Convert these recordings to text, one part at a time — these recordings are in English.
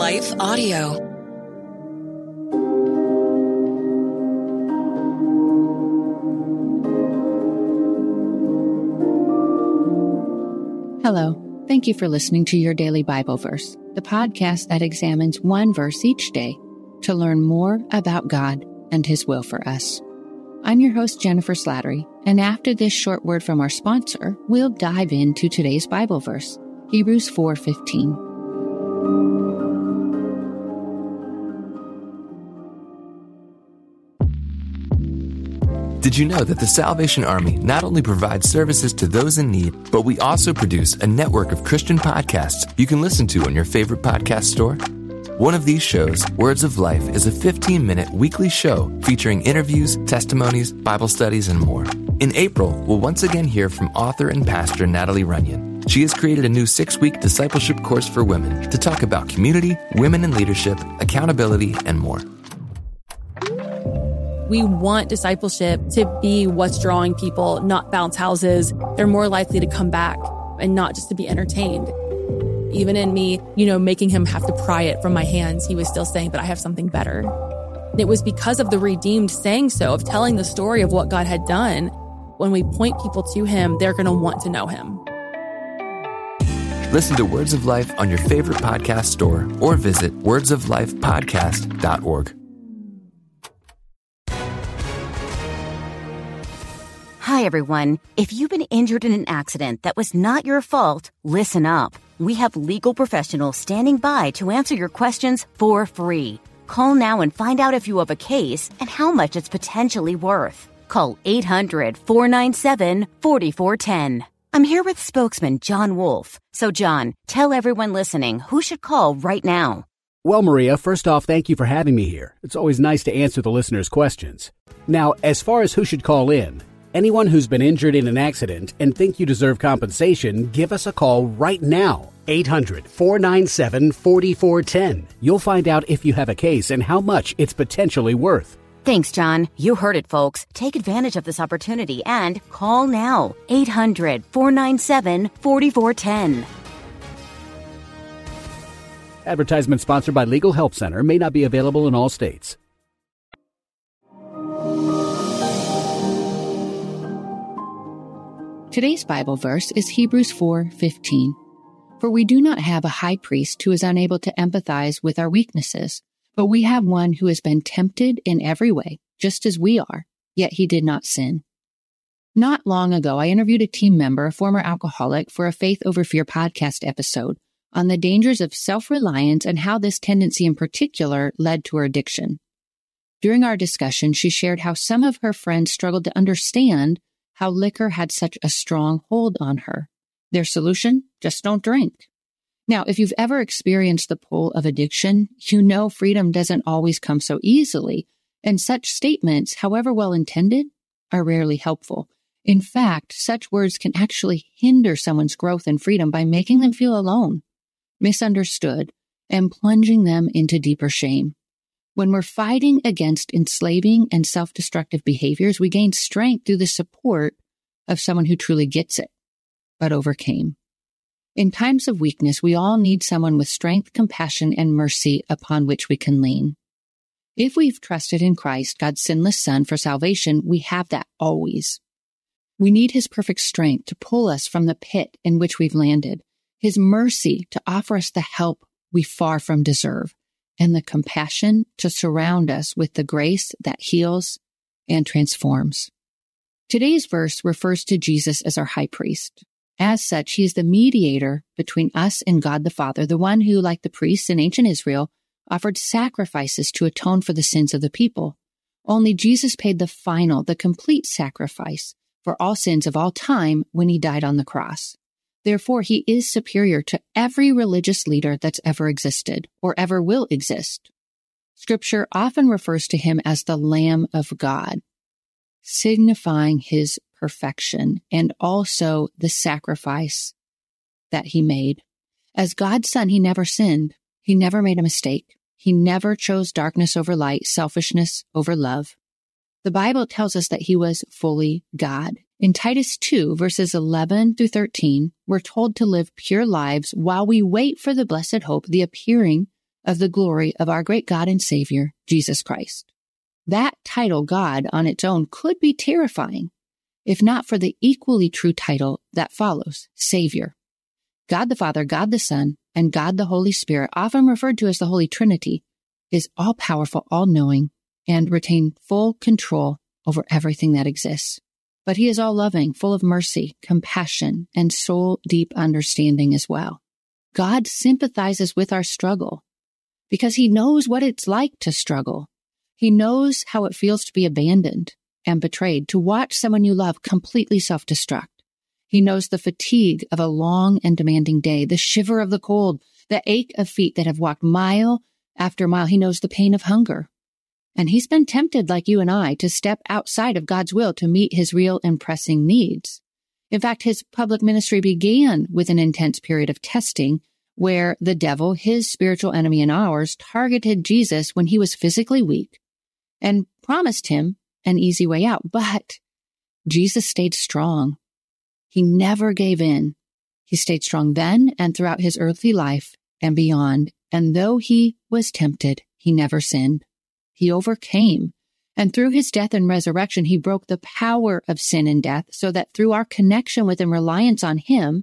Life Audio. Hello. Thank you for listening to Your Daily Bible Verse, the podcast that examines one verse each day to learn more about God and His will for us. I'm your host, Jennifer Slattery, and after this short word from our sponsor, we'll dive into today's Bible verse, Hebrews 4:15. Did you know that the Salvation Army not only provides services to those in need, but we also produce a network of Christian podcasts you can listen to on your favorite podcast store? One of these shows, Words of Life, is a 15-minute weekly show featuring interviews, testimonies, Bible studies, and more. In April, we'll once again hear from author and pastor Natalie Runyon. She has created a new 6-week discipleship course for women to talk about community, women in leadership, accountability, and more. We want discipleship to be what's drawing people, not bounce houses. They're more likely to come back and not just to be entertained. Even in me, making him have to pry it from my hands, he was still saying, but I have something better. And it was because of the redeemed saying so, of telling the story of what God had done. When we point people to him, they're going to want to know him. Listen to Words of Life on your favorite podcast store or visit wordsoflifepodcast.org. Hi, everyone. If you've been injured in an accident that was not your fault, listen up. We have legal professionals standing by to answer your questions for free. Call now and find out if you have a case and how much it's potentially worth. Call 800-497-4410. I'm here with spokesman John Wolf. So, John, tell everyone listening who should call right now. Well, Maria, first off, thank you for having me here. It's always nice to answer the listeners' questions. Now, as far as who should call in, anyone who's been injured in an accident and think you deserve compensation, give us a call right now. 800-497-4410. You'll find out if you have a case and how much it's potentially worth. Thanks, John. You heard it, folks. Take advantage of this opportunity and call now. 800-497-4410. Advertisement sponsored by Legal Help Center. May not be available in all states. Today's Bible verse is Hebrews 4:15. For we do not have a high priest who is unable to empathize with our weaknesses, but we have one who has been tempted in every way, just as we are, yet he did not sin. Not long ago, I interviewed a team member, a former alcoholic, for a Faith Over Fear podcast episode on the dangers of self-reliance and how this tendency in particular led to her addiction. During our discussion, she shared how some of her friends struggled to understand how liquor had such a strong hold on her. Their solution? Just don't drink. Now, if you've ever experienced the pull of addiction, you know freedom doesn't always come so easily, and such statements, however well intended, are rarely helpful. In fact, such words can actually hinder someone's growth and freedom by making them feel alone, misunderstood, and plunging them into deeper shame. When we're fighting against enslaving and self-destructive behaviors, we gain strength through the support of someone who truly gets it, but overcame. In times of weakness, we all need someone with strength, compassion, and mercy upon which we can lean. If we've trusted in Christ, God's sinless Son, for salvation, we have that always. We need His perfect strength to pull us from the pit in which we've landed, His mercy to offer us the help we far from deserve, and the compassion to surround us with the grace that heals and transforms. Today's verse refers to Jesus as our high priest. As such, he is the mediator between us and God the Father, the one who, like the priests in ancient Israel, offered sacrifices to atone for the sins of the people. Only Jesus paid the complete sacrifice for all sins of all time when he died on the cross. Therefore, he is superior to every religious leader that's ever existed or ever will exist. Scripture often refers to him as the Lamb of God, signifying his perfection and also the sacrifice that he made. As God's Son, he never sinned. He never made a mistake. He never chose darkness over light, selfishness over love. The Bible tells us that he was fully God. In Titus 2, verses 11 through 13, we're told to live pure lives while we wait for the blessed hope, the appearing of the glory of our great God and Savior, Jesus Christ. That title, God, on its own could be terrifying, if not for the equally true title that follows, Savior. God the Father, God the Son, and God the Holy Spirit, often referred to as the Holy Trinity, is all-powerful, all-knowing, and retain full control over everything that exists. But he is all-loving, full of mercy, compassion, and soul-deep understanding as well. God sympathizes with our struggle because he knows what it's like to struggle. He knows how it feels to be abandoned and betrayed, to watch someone you love completely self-destruct. He knows the fatigue of a long and demanding day, the shiver of the cold, the ache of feet that have walked mile after mile. He knows the pain of hunger. And he's been tempted, like you and I, to step outside of God's will to meet his real and pressing needs. In fact, his public ministry began with an intense period of testing where the devil, his spiritual enemy and ours, targeted Jesus when he was physically weak and promised him an easy way out. But Jesus stayed strong. He never gave in. He stayed strong then and throughout his earthly life and beyond. And though he was tempted, he never sinned. He overcame. And through his death and resurrection, he broke the power of sin and death so that through our connection with and reliance on him,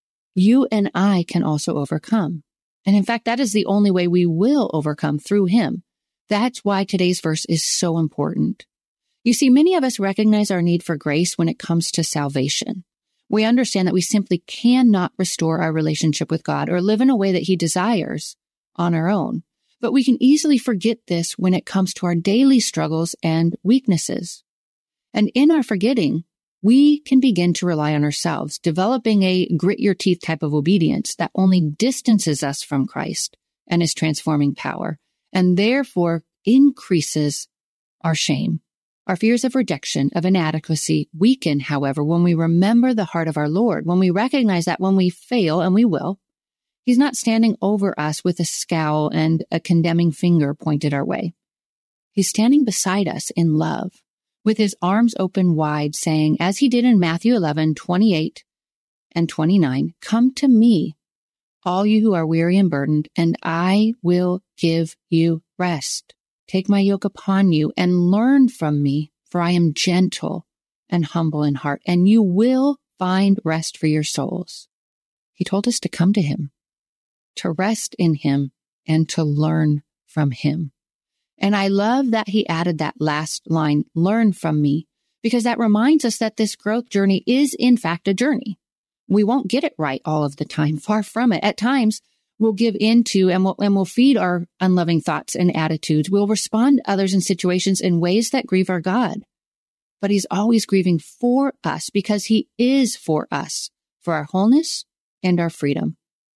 you and I can also overcome. And in fact, that is the only way we will overcome, through him. That's why today's verse is so important. You see, many of us recognize our need for grace when it comes to salvation. We understand that we simply cannot restore our relationship with God or live in a way that he desires on our own. But we can easily forget this when it comes to our daily struggles and weaknesses. And in our forgetting, we can begin to rely on ourselves, developing a grit your teeth type of obedience that only distances us from Christ and his transforming power, and therefore increases our shame. Our fears of rejection, of inadequacy weaken, however, when we remember the heart of our Lord, when we recognize that when we fail, and we will, he's not standing over us with a scowl and a condemning finger pointed our way. He's standing beside us in love, with his arms open wide, saying, as he did in Matthew 11:28 and 29, "Come to me, all you who are weary and burdened, and I will give you rest. Take my yoke upon you and learn from me, for I am gentle and humble in heart, and you will find rest for your souls." He told us to come to him, to rest in him, and to learn from him. And I love that he added that last line, "learn from me," because that reminds us that this growth journey is in fact a journey. We won't get it right all of the time, far from it. At times, we'll give into and we'll feed our unloving thoughts and attitudes. We'll respond to others in situations in ways that grieve our God. But he's always grieving for us because he is for us, for our wholeness and our freedom.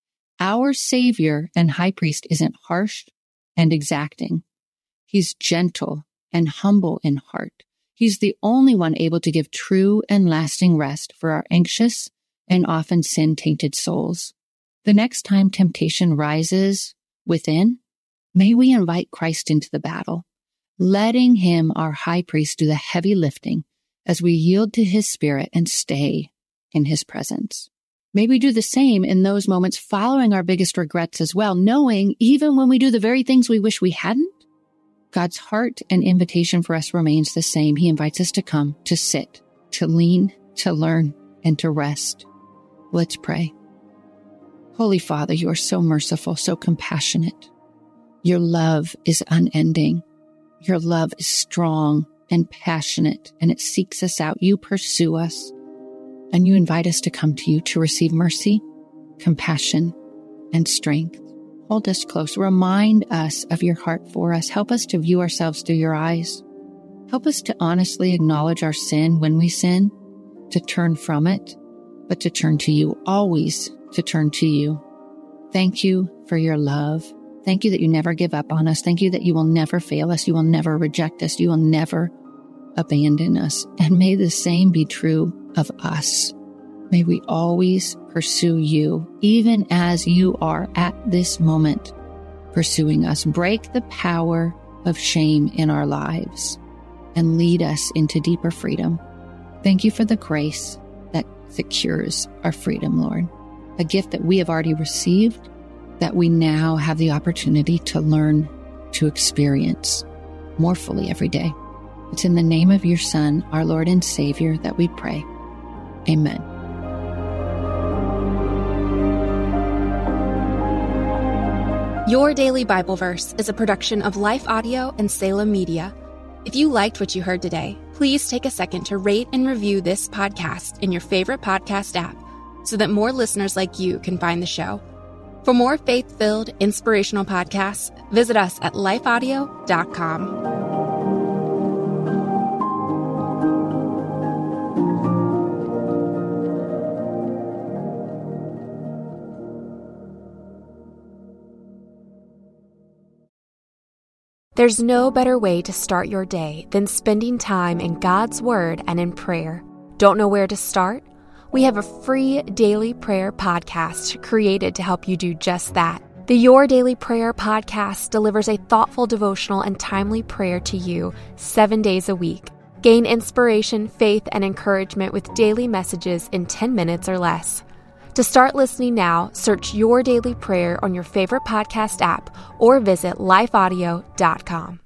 Our Savior and High Priest isn't harsh and exacting. He's gentle and humble in heart. He's the only one able to give true and lasting rest for our anxious and often sin-tainted souls. The next time temptation rises within, may we invite Christ into the battle, letting him, our high priest, do the heavy lifting as we yield to his spirit and stay in his presence. May we do the same in those moments following our biggest regrets as well, knowing even when we do the very things we wish we hadn't, God's heart and invitation for us remains the same. He invites us to come, to sit, to lean, to learn, and to rest. Let's pray. Holy Father, you are so merciful, so compassionate. Your love is unending. Your love is strong and passionate, and it seeks us out. You pursue us, and you invite us to come to you to receive mercy, compassion, and strength. Hold us close. Remind us of your heart for us. Help us to view ourselves through your eyes. Help us to honestly acknowledge our sin when we sin, to turn from it, but to turn to you, always to turn to you. Thank you for your love. Thank you that you never give up on us. Thank you that you will never fail us. You will never reject us. You will never abandon us. And may the same be true of us. May we always pursue you, even as you are at this moment pursuing us. Break the power of shame in our lives and lead us into deeper freedom. Thank you for the grace that secures our freedom, Lord, a gift that we have already received that we now have the opportunity to learn to experience more fully every day. It's in the name of your Son, our Lord and Savior, that we pray. Amen. Your Daily Bible Verse is a production of Life Audio and Salem Media. If you liked what you heard today, please take a second to rate and review this podcast in your favorite podcast app so that more listeners like you can find the show. For more faith-filled, inspirational podcasts, visit us at lifeaudio.com. There's no better way to start your day than spending time in God's Word and in prayer. Don't know where to start? We have a free daily prayer podcast created to help you do just that. The Your Daily Prayer podcast delivers a thoughtful devotional and timely prayer to you 7 days a week. Gain inspiration, faith, and encouragement with daily messages in 10 minutes or less. To start listening now, search Your Daily Prayer on your favorite podcast app or visit lifeaudio.com.